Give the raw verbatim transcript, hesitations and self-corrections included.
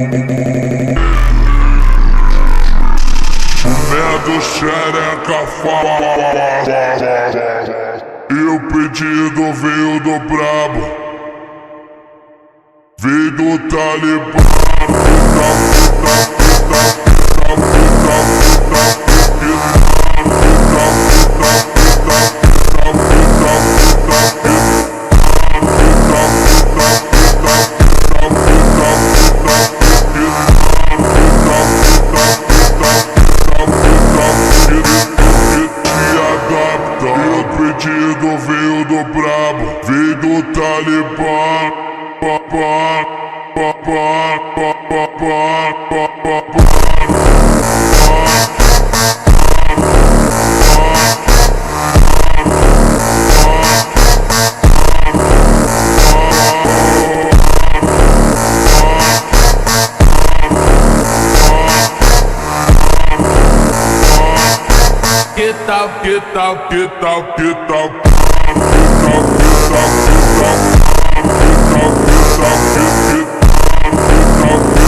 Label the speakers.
Speaker 1: Comendo xereca fala. E o pedido veio do brabo, veio do Talibã. O pedido veio do brabo, veio do Talibã. Pa, pa, pa, pa, pa, pa, pa, pa, pa.
Speaker 2: Que tal, que tal, que tal, que tal, que tal,
Speaker 1: Que tal, que tal, que tal, que tal, que tal, que tal, que tal, que tal.